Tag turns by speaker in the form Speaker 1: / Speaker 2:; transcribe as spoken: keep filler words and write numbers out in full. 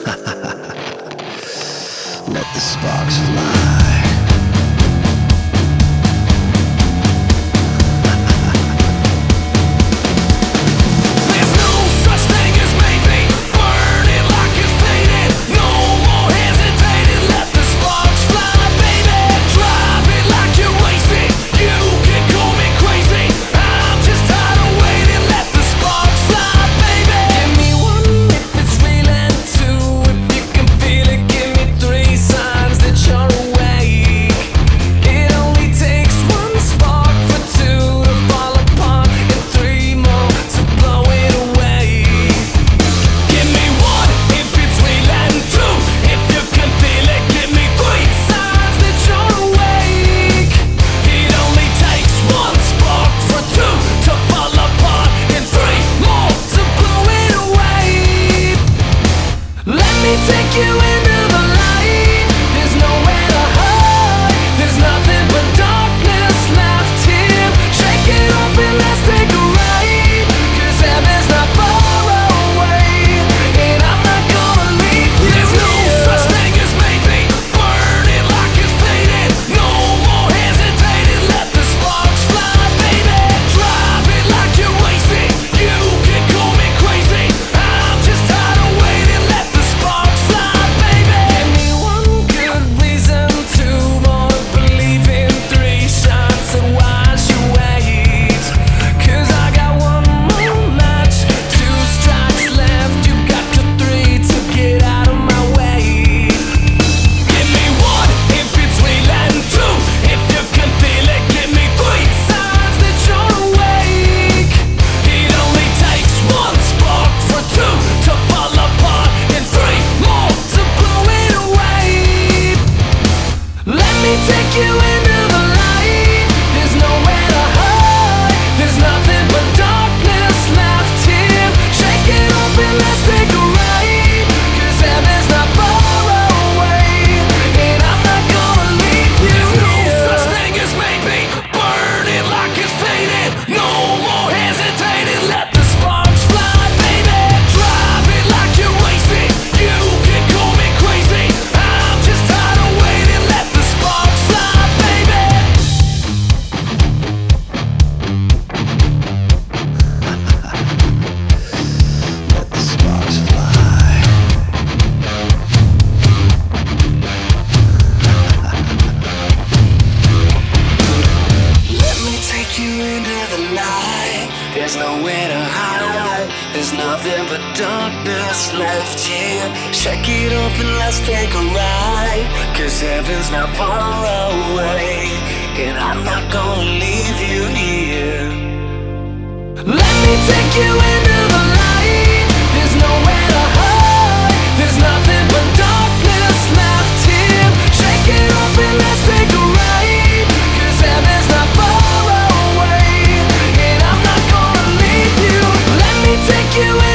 Speaker 1: Let the sparks fly.
Speaker 2: Take you into the light. There's nowhere to hide. There's nothing but darkness left here. Shake it off and let's take a ride. 'Cause heaven's not far away, and I'm not gonna leave you.
Speaker 3: There's no such thing as maybe. Burn it like it's faded. No more hesitating. Let the sparks fly, baby. Drive it like you're wasting. You can call me crazy. I'm just tired of waiting. Let the sparks fly, baby.
Speaker 2: Give me one good reason to more believe in three shots and watch you wait. 'Cause I got one more match, two strikes left. You got the three to get out of my way.
Speaker 3: Give me one if it's real and true. If you can feel it, give me three
Speaker 2: Signs that you're awake.
Speaker 3: It only takes one spark for two to fall apart, and three more.
Speaker 2: To blow it away. Let me take you into the light. There's nowhere to hide. There's nothing but darkness left here. Shake it off and let's take a ride. 'Cause heaven's not far away, and I'm not gonna leave you
Speaker 3: There's no
Speaker 2: here.
Speaker 3: such thing as maybe. Burn it like it's faded. No more hesitating. Let the sparks fly, baby. Drive it like you're wasting. You can call me crazy. I'm just tired of waiting. Let the sparks fly, baby.
Speaker 1: Let the sparks fly.
Speaker 2: Let me take you into the light. There's nowhere to hide. There's nothing but darkness left here. Shake it off and let's take a ride. 'Cause heaven's not far away, and I'm not gonna leave you here. Let me take you into the light. There's nowhere to hide. There's nothing but darkness left here. Shake it off and let's take a ride. 'Cause heaven's not far away, and I'm not gonna leave you. Let me take you